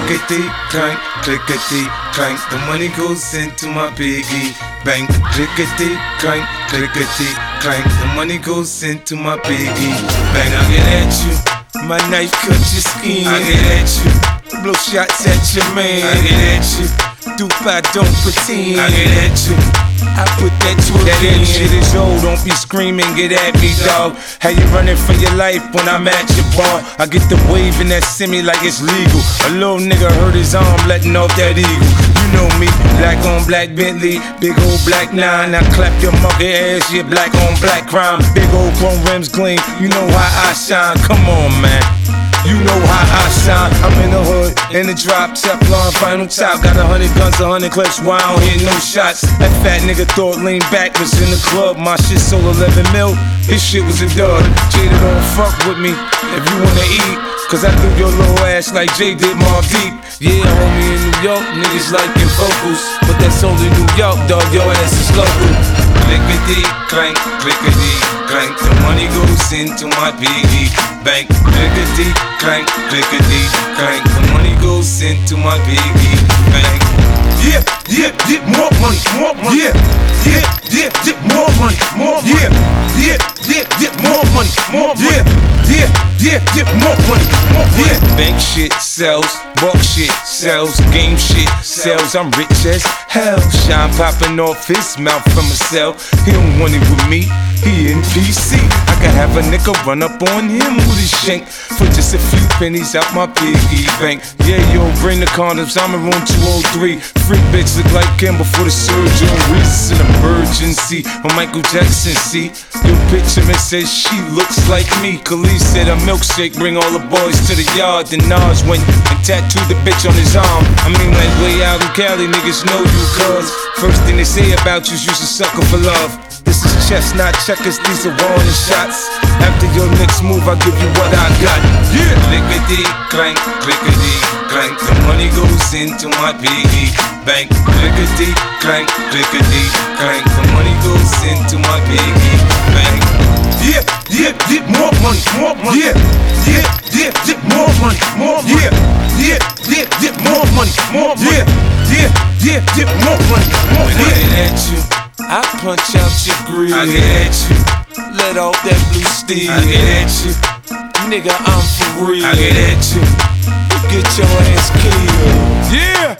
clickety clank, clickety clank. The money goes into my piggy bank. Clickety clank, clickety clank. The money goes into my piggy bank. I get at you, my knife cut your skin. I get at you, blow shots at your man. I get at you, dupe I don't pretend. I get at you, I put that to a that end. Shit is old, don't be screaming, get at me, dog. How you running for your life when I'm at your bar? I get the wave and that semi like it's legal. A little nigga hurt his arm letting off that eagle. You know me, black on black Bentley, big old black 9. I clap your monkey ass, yeah, black on black crime. Big old chrome rims gleam, you know how I shine. Come on, man. You know how I shine. I'm in the hood, in the drop, Teflon, final top. Got 100 guns, 100 clips, why I don't hit no shots? That fat nigga thought lean back was in the club. My shit sold 11 mil, his shit was a dud. Jada don't fuck with me if you wanna eat, cause I threw your little ass like Jay did Mobb Deep. Yeah, homie, in New York, niggas like your vocals, but that's only New York, dog, your ass is local. Clickety clank, clickety clank. The money goes into my piggy bank. Clickety clank, clickety clank. The money goes into my piggy bank. Yeah, yeah, yeah, more money, more money. Yeah, yeah, yeah, yeah, more money, more money. Yeah, yeah, yeah, yeah, more money, more money. Yeah, yeah, yeah, yeah, more money, more money. Yeah, bank shit sells, walk shit sells, game shit sells. I'm rich as hell. Shine popping off his mouth from a cell. He don't want it with me, he in PC. I can have a nigga run up on him with his shank for just a few pennies out my piggy bank. Yeah, yo, bring the condoms, I'm in room 203. Freak bitch look like Kim before the surgery. It's an emergency when Michael Jackson see your picture and says she looks like me. Khalid said a milkshake bring all the boys to the yard. Then Nas went and tattooed the bitch on his arm. I mean, like way out in Cali, niggas know you cuz first thing they say about you's you's a sucker for love. This is chess, not checkers, these are warning shots. After your next move, I'll give you what I got. Yeah! Clickety clank, clickety clank. The money goes into my piggy bank. Clickety clank, clickety clank. The money goes into my piggy bank. Yeah, yeah, yeah, more money, more money. Yeah, yeah, yeah, yeah, more money, more money. Yeah, yeah, yeah, yeah, more money, more money. Yeah, yeah, yeah, yeah, more money, more money. When I get at you, I punch out your grill. I get at you, let off that blue steel. I get at you, nigga, I'm for real. I get at you, get your ass killed. Yeah,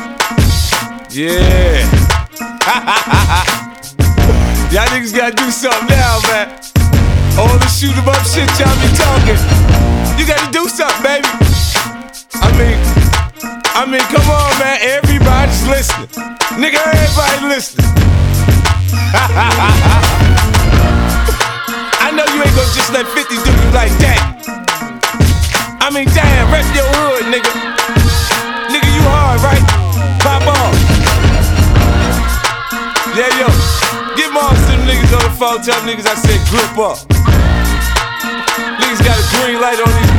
yeah. Y'all niggas gotta do something now, man. All the shoot 'em up shit y'all be talking, you gotta do something, baby. I mean, come on, man. Everybody's listening, nigga. Everybody listening. I know you ain't gonna just let 50 do you like that. I mean, damn, rep your hood, nigga. Nigga, you hard, right? Pop off. Yeah, yo, get Mars to them niggas on the phone. Tell them niggas I said grip up. Niggas got a green light on these